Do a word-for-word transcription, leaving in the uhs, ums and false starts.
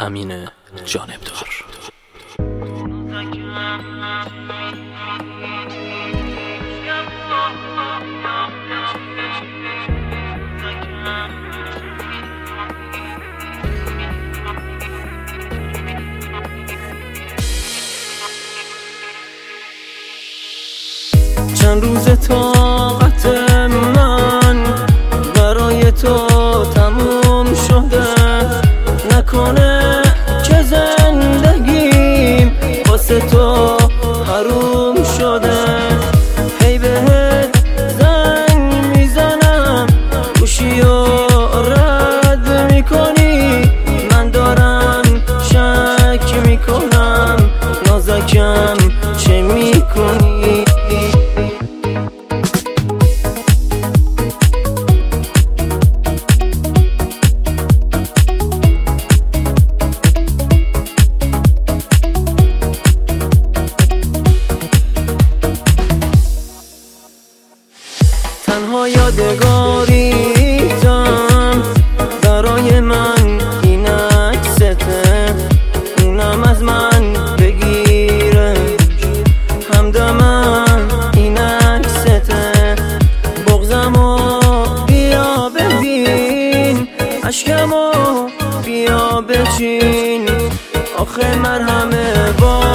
امین جانبدار. چند روز طاقت من برای تو تموم شده، نکنه که زندگیم واسه تو حروم شده. هی بهت زنگ میزنم گوشیو رد میکنی، من دارم شک میکنم نازکم چه میکنی. تنها یادگاریتم برای من این عکسته، اونم از من بگیره همدمم این عکسته. بغضمو بیا ببین، اشکمو بیا بچین، آخه من همه با